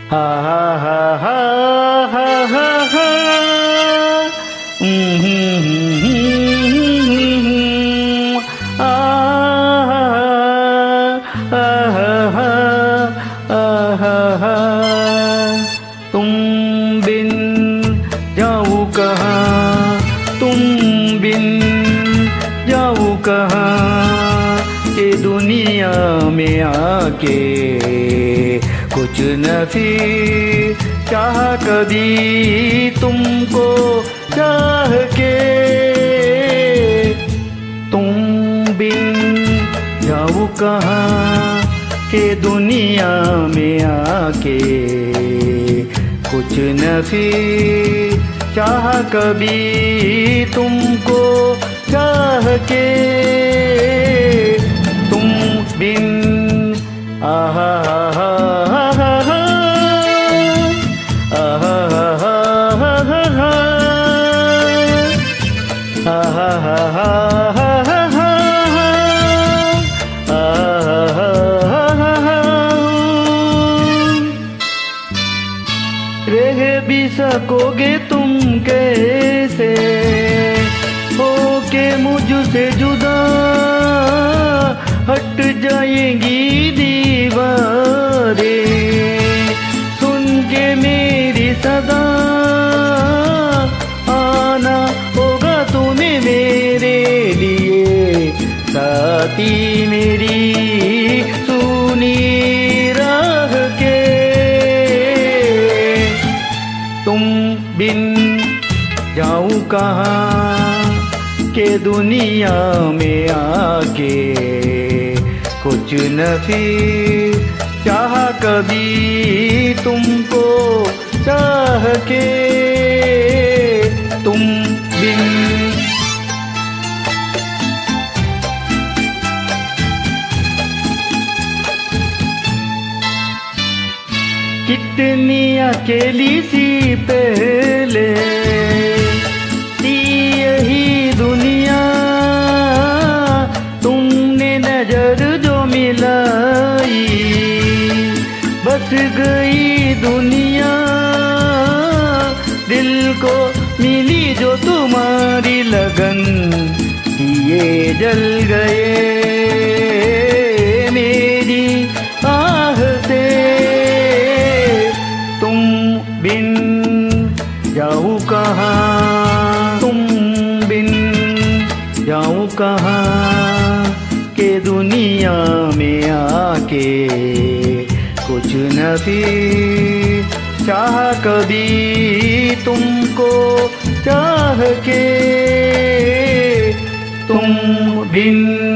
हा हा हा हा हा हा हा आ हा तुम बिन जाऊँ कहाँ, तुम बिन जाऊँ कहाँ के दुनिया में आके कुछ न फिर चाह कभी तुमको चाह के, तुम बिन जाऊँ कहाँ के दुनिया में आके कुछ न फिर चाह कभी तुमको चाह के, तुम बिन आहा आहा आहा आहा रह भी सकोगे तुम कैसे होके मुझसे जुदा, हट जाएंगी दीवारें सुन के मेरी सदा, आना होगा तुम्हें मेरे लिए साथी मेरी सुनी राह के, तुम बिन जाऊँ कहाँ के दुनिया में आके कुछ न फिर चाह कभी तुमको चाह के, तुम बिन कितनी अकेली सी पहले थी यही दुनिया, तुमने नजर जो मिलाई बस गई दुनिया, दिल को मिली जो तुम्हारी लगन दिए जल गए मेरी आह से, तुम बिन जाऊँ कहाँ, तुम बिन जाऊँ कहाँ के दुनिया में आके कुछ न फिर चाह कभी तुमको चाह के, तुम बिन